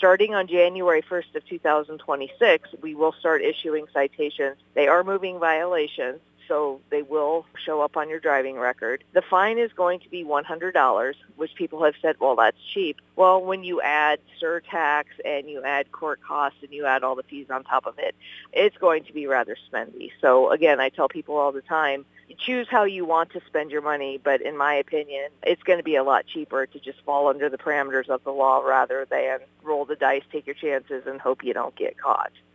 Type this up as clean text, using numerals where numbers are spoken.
Starting on January 1st of 2026, we will start issuing citations. They are moving violations, so they will show up on your driving record. The fine is going to be $100, which people have said, well, that's cheap. Well, when you add surtax and you add court costs and you add all the fees on top of it, it's going to be rather spendy. So again, I tell people all the time, choose how you want to spend your money, but in my opinion, it's going to be a lot cheaper to just fall under the parameters of the law rather than roll the dice, take your chances, and hope you don't get caught.